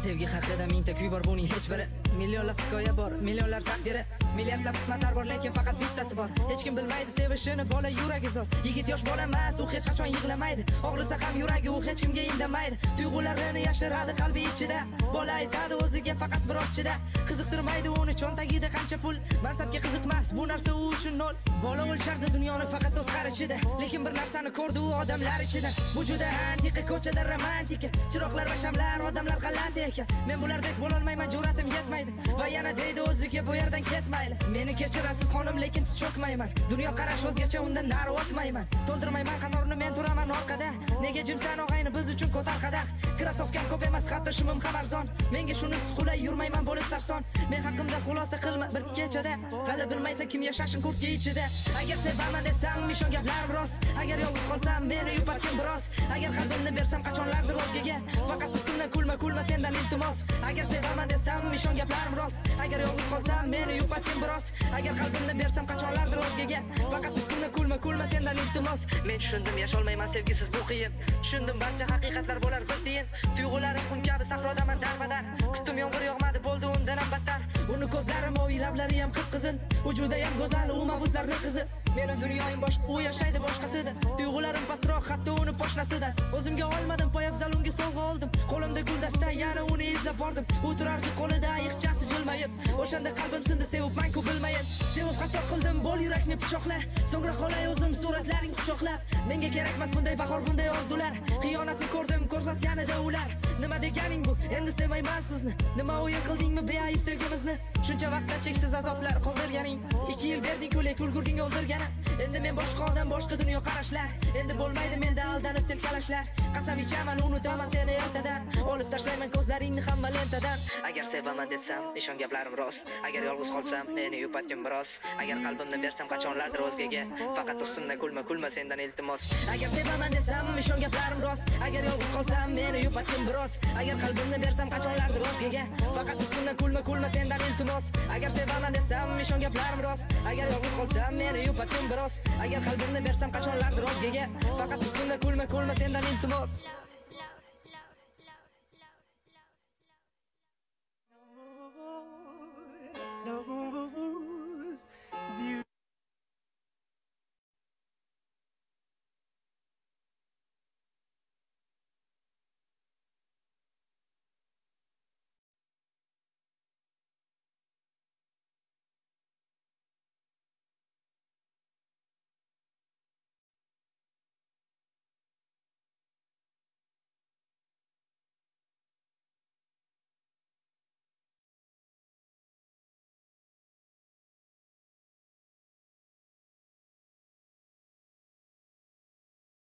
Sevgi haqida mingta kuy bor, buning hech biri. Millionlab hikoya bor, millionlar taqdiri, milliardlab qismatlar bor, lekin faqat bittasi bor. Hech kim bilmaydi sevishini, bola yuragi zo'r. Yigit yosh bola emas, u hech qachon yig'lamaydi. Og'risa ham yuragi, u hech kimga indamaydi. Tuyg'ularini yashiradi qalbi ichida. Bola aytadi o'ziga faqat biroz chida. Qiziqtirmaydi uni cho'ntagida qancha pul. Mansabga qiziqmas, bu narsa u uchun nol. Bola o'lchardi dunyoni faqat o'z qarashida, lekin bir narsani ko'rdi u odamlar ichida. Bu juda antiqa, ko'chada romantika, chiroqlar va shamlar, odamlar g'alati ekan. Men bulardek bo'lolmayman, jur'atim yetmaydi. Va yana deydi o'ziga bu yerdan ketmayli. Meni kechirasiz xonim, lekin siz cho'kmayman. Dunyo qarash o'zgacha, undan nari o'tmayman. To'ldirmayman qatorni, men turaman orqada. Nega jimsan og'ayni, biz uchun ko'tar qadah. Krasovkam ko'p emas, hatto shimim ham arzon. Menga shunisi qulay, yurmayman bo'lib sarson. Men haqimda xulosa qilma bir kechada. Hali bilmaysan kim yashashin kurtga ichida. Agar sevaman desam, ishon gaplarim rost. Agar yolg'iz qolsam, meni yupatgin biroz. Agar qalbimni bersam, qachonlardir o'zgaga. Faqat ustimdan kulma sendan iltimos. Agar sevaman desam, ishon gaplarim rost. Agar yolg'iz qolsam, meni yupatgin biroz. Agar qalbimni bersam, qachonlardir o'zgaga. Faqat ustimdan kulma sendan iltimos. Men tushundim, yasholmayman sevgisiz bu qiyin. Tushundim, barcha haqiqatlar bo'lar bir tiyin. Tuyg'ularim xun kabi sahrodaman darmadar. Kutdim, yomg'ir yog'madi, bo'ldi undan ham battar. Uni ko'zlari mo'y, lablari ham qip-qizil. Vujudi ham go'zal, u mabutlarni qizi. Meni dunyoyim boshqa, u yashaydi boshqasida. Tuyg'ularim pastroq, hatto uni poshnasida. O'zimga olmadim, poyafzal unga sovg'a oldim. Qo'limda guldasta, yana uni izlab bordim. U turardi qo'lida ayiqchasi jilmayib. O'shanda qalbim sindi, sevibman-ku bilmayin. Sevib xato qildim, bo'l yurakni pichoqla. So'ngra qolay o'zim suratlaring quchoqlab. Menga kerakmas bunday bahor, bunday orzular. Xiyonatni ko'rdim, ko'rsatganida ular. Nima deganing bu? Endi sevmayman sizni. Nima o'yin qildingmi beayb sevgimizni? Shuncha vaqtda cheksiz azoblar qoldirganing. 2 yil berding-ku, lekin ulgurging o'ldirgani. Endi men boshqa odam, boshqa dunyo qarashlar. Endi bo'lmaydi menda aldanib tilkalashlar. Qasam ichaman, unutaman seni ertadan. Olib tashlayman ko'zlaringni hamma lentadan. Agar sevaman desam, ishon gaplarim rost. Agar yolg'iz qolsam, meni yupatgin biroz. Agar qalbimni bersam, qachonlardir o'zgaga. Faqat ustimdan kulma sendan iltimos. Agar sevaman desam, ishon gaplarim rost. Agar yolg'iz qolsam, meni yupatgin biroz. Agar qalbimni bersam, qachonlardir o'zgaga. Faqat ustimdan kulma sendan iltimos. Agar sevaman desam, ishon gaplarim rost. Agar yolg'iz qolsam, meni yupatgin biroz. Agar qalbimni bersam, qachonlardir o'zgaga. Faqat ustimdan kulma sendan iltimos. No.